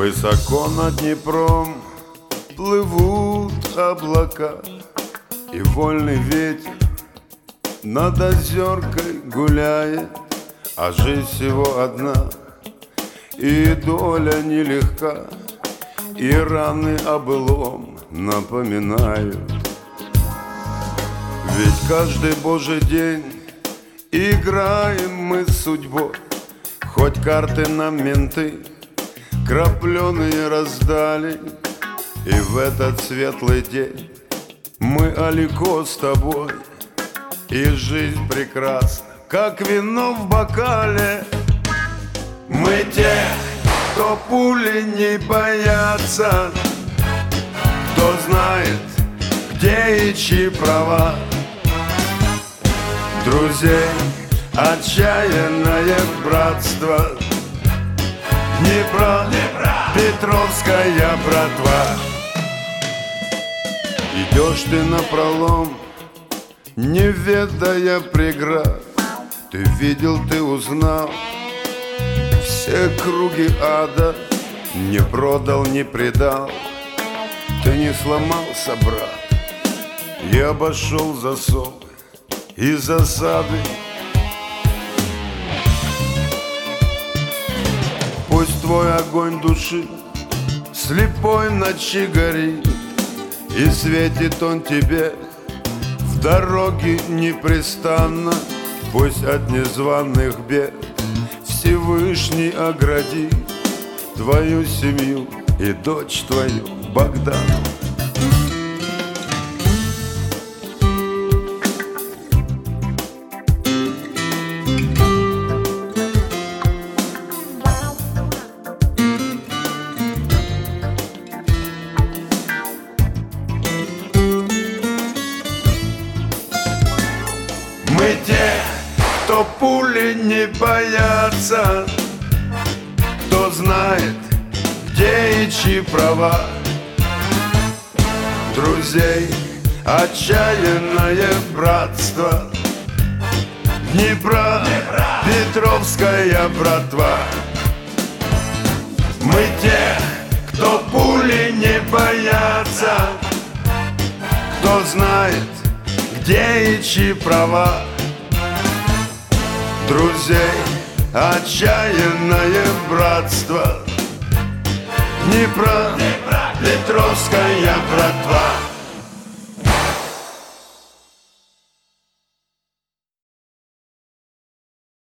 Высоко над Днепром плывут облака, и вольный ветер над озеркой гуляет. А жизнь всего одна, и доля нелегка, и раны о былом напоминают. Ведь каждый божий день играем мы с судьбой, хоть карты нам менты крапленые раздали. И в этот светлый день мы алико с тобой, и жизнь прекрасна, как вино в бокале. Мы те, кто пули не боятся, кто знает, где и чьи права. Друзей отчаянное братство, Днепра, Петровская братва. Идешь ты напролом, не ведая преград. Ты видел, ты узнал все круги ада. Не продал, не предал, ты не сломался, брат, и обошел засов и засады. Пусть твой огонь души слепой ночи горит, и светит он тебе в дороге непрестанно. Пусть от незваных бед Всевышний оградит твою семью и дочь твою Богдану. Мы те, кто пули не боятся, кто знает, где и чьи права. Друзей отчаянное братство, Днепра, Петровская братва. Мы те, кто пули не боятся, кто знает, где и чьи права. Друзей отчаянное братство, Днепра, Петровская братва.